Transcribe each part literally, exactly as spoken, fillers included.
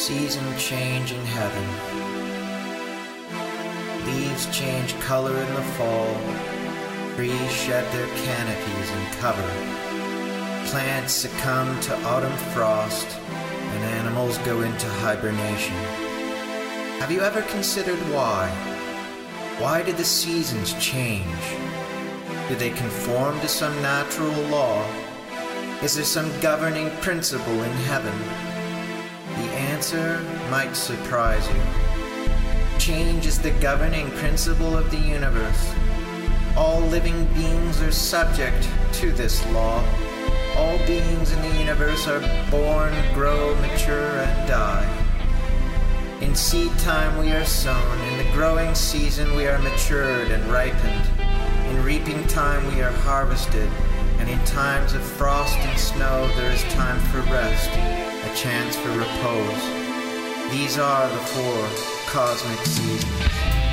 Season change in heaven. Leaves change color in the fall. Trees shed their canopies and cover. Plants succumb to autumn frost, and animals go into hibernation. Have you ever considered why? Why did the seasons change? Do they conform to some natural law? Is there some governing principle in heaven? The answer might surprise you. Change is the governing principle of the universe. All living beings are subject to this law. All beings in the universe are born, grow, mature, and die. In seed time we are sown, in the growing season we are matured and ripened. In reaping time we are harvested, and in times of frost and snow there is time for rest, a chance for repose. These are the four cosmic seasons.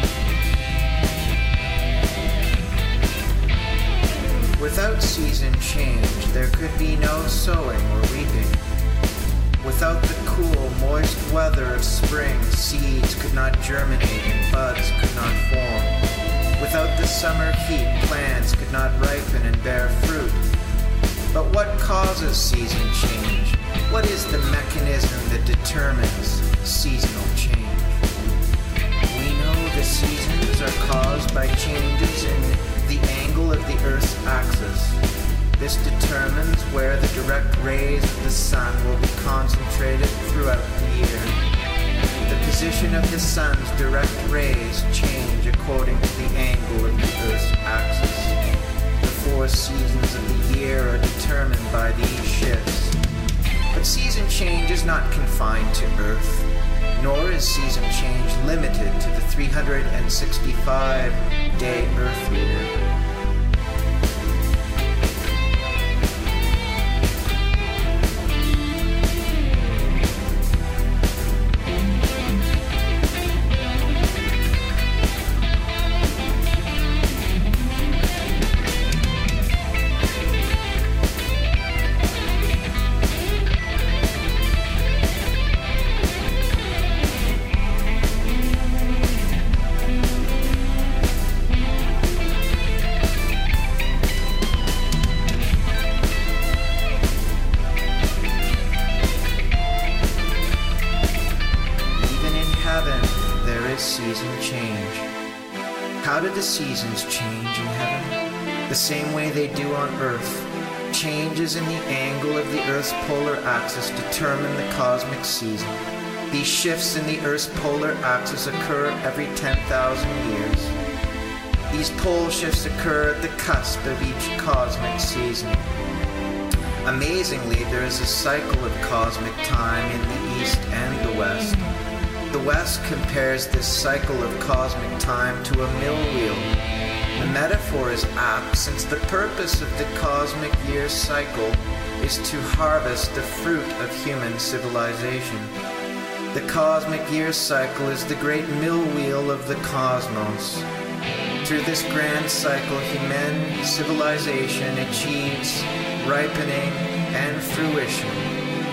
Without season change, there could be no sowing or reaping. Without the cool, moist weather of spring, seeds could not germinate and buds could not form. Without the summer heat, plants could not ripen and bear fruit. But what causes season change? What is the mechanism that determines seasonal change? We know the seasons are caused by changes in the angle of the Earth's axis. This determines where the direct rays of the sun will be concentrated throughout the year. The position of the sun's direct rays change according to the angle of the Earth's axis. The four seasons of the year are determined by these shifts. But season change is not confined to Earth, nor is season change limited to the three hundred sixty-five day Earth year. Season change. How do the seasons change in heaven? The same way they do on Earth. Changes in the angle of the Earth's polar axis determine the cosmic season. These shifts in the Earth's polar axis occur every ten thousand years. These pole shifts occur at the cusp of each cosmic season. Amazingly, there is a cycle of cosmic time in the East and the West. The West compares this cycle of cosmic time to a mill wheel. The metaphor is apt since the purpose of the cosmic year cycle is to harvest the fruit of human civilization. The cosmic year cycle is the great mill wheel of the cosmos. Through this grand cycle, human civilization achieves ripening and fruition.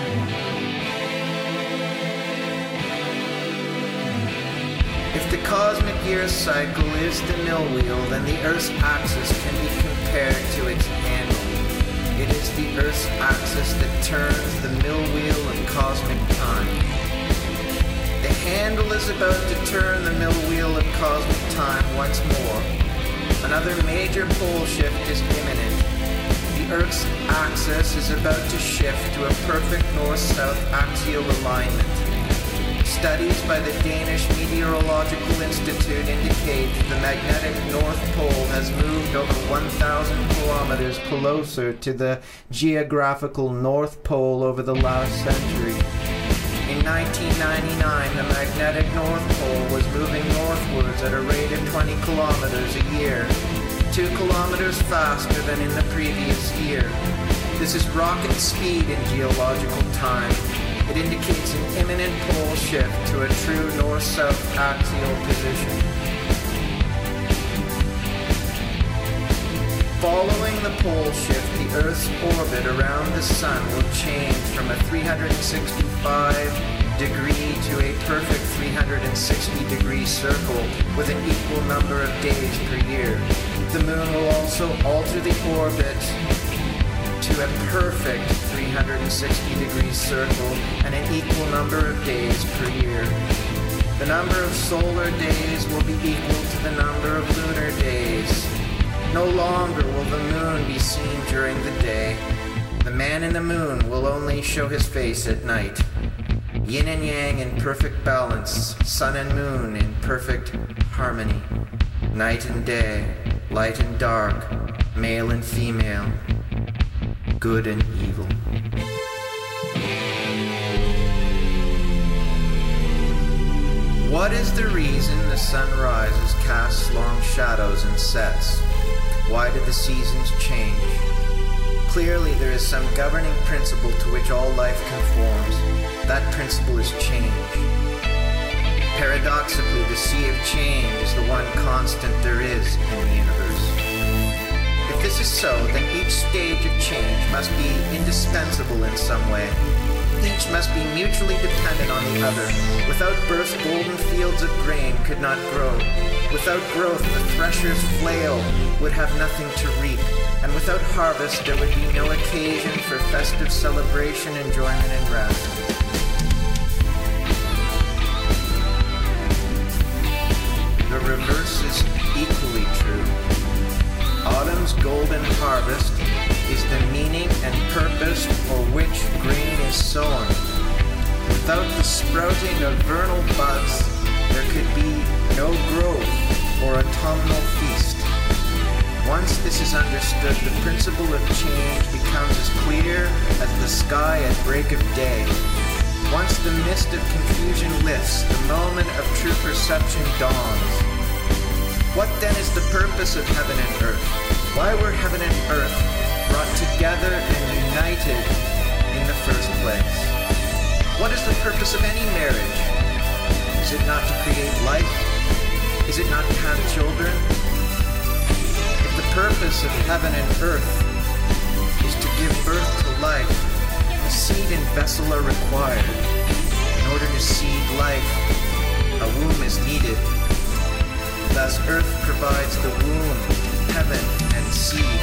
If the cosmic year cycle is the mill wheel, then the Earth's axis can be compared to its handle. It is the Earth's axis that turns the mill wheel of cosmic time. The handle is about to turn the mill wheel of cosmic time once more. Another major pole shift is imminent. The Earth's axis is about to shift to a perfect north-south axial alignment. Studies by the Danish Meteorological Institute indicate the magnetic North Pole has moved over one thousand kilometers closer to the geographical North Pole over the last century. In nineteen ninety-nine, the magnetic North Pole was moving northwards at a rate of twenty kilometers a year, two kilometers faster than in the previous year. This is rocket speed in geological time. It indicates an imminent pole shift to a true north-south axial position. Following the pole shift, the Earth's orbit around the Sun will change from a three hundred sixty-five degree hundred sixty degree circle with an equal number of days per year. The moon will also alter the orbit to a perfect three hundred sixty degree circle and an equal number of days per year. The number of solar days will be equal to the number of lunar days. No longer will the moon be seen during the day. The man in the moon will only show his face at night. Yin and yang in perfect balance, sun and moon in perfect harmony. Night and day, light and dark, male and female, good and evil. What is the reason the sun rises, casts long shadows, and sets? Why do the seasons change? Clearly there is some governing principle to which all life conforms. That principle is change. Paradoxically, the sea of change is the one constant there is in the universe. If this is so, then each stage of change must be indispensable in some way. Each must be mutually dependent on the other. Without birth, golden fields of grain could not grow. Without growth, the thresher's flail would have nothing to reap. And without harvest, there would be no occasion for festive celebration, enjoyment, and rest. The reverse is equally true. Autumn's golden harvest is the meaning and purpose for which grain is sown. Without the sprouting of vernal buds, there could be no growth or autumnal feast. Once this is understood, the principle of change becomes as clear as the sky at break of day. Once the mist of confusion lifts, the moment of true perception dawns. What then is the purpose of heaven and earth? Why were heaven and earth brought together and united in the first place? What is the purpose of any marriage? Is it not to create life? Is it not to have children? If the purpose of heaven and earth is to give birth to life, the seed and vessel are required. In order to seed life, a womb is needed. Thus, earth provides the womb, heaven, and seed.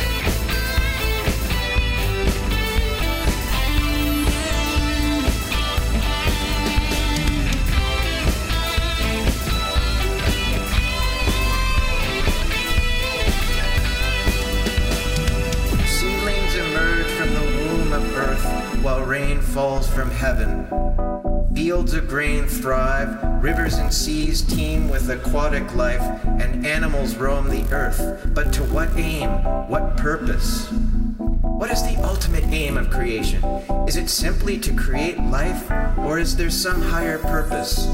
Seedlings emerge from the womb of earth while rain falls from heaven. Fields of grain thrive, rivers and seas teem with aquatic life, and animals roam the earth. But to what aim? What purpose? What is the ultimate aim of creation? Is it simply to create life, or is there some higher purpose?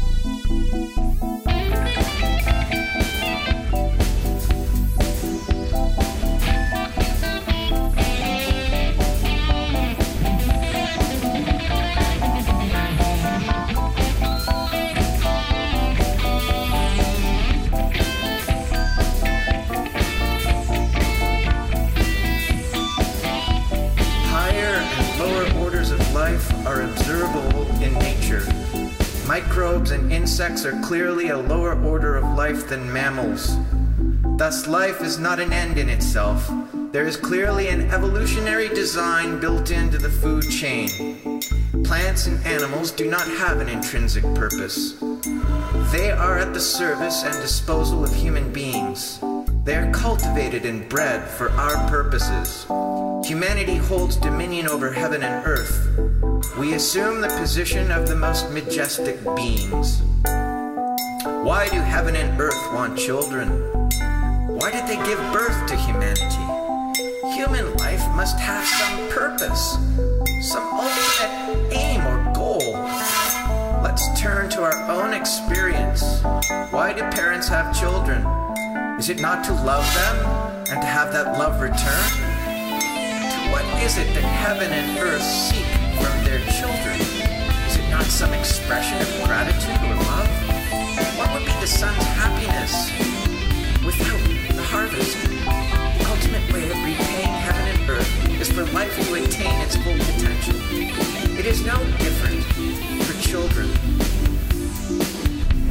Are observable in nature. Microbes and insects are clearly a lower order of life than mammals. Thus, life is not an end in itself. There is clearly an evolutionary design built into the food chain. Plants and animals do not have an intrinsic purpose. They are at the service and disposal of human beings. They are cultivated and bred for our purposes. Humanity holds dominion over heaven and earth. We assume the position of the most majestic beings. Why do heaven and earth want children? Why did they give birth to humanity? Human life must have some purpose, some ultimate aim or goal. Let's turn to our own experience. Why do parents have children? Is it not to love them and to have that love return? To what is it that heaven and earth seek from their children? Is it not some expression of gratitude or love? What would be the sun's happiness without the harvest? The ultimate way of repaying heaven and earth is for life to attain its full potential. It is no different for children.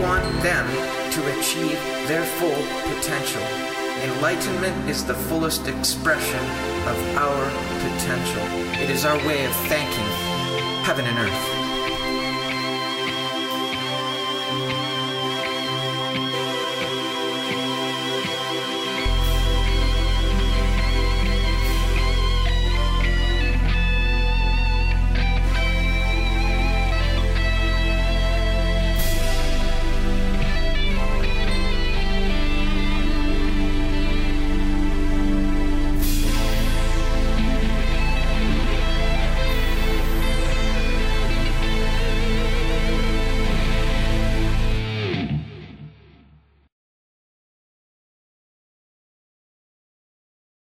want them to achieve their full potential. Enlightenment is the fullest expression of our potential. It is our way of thanking heaven and earth.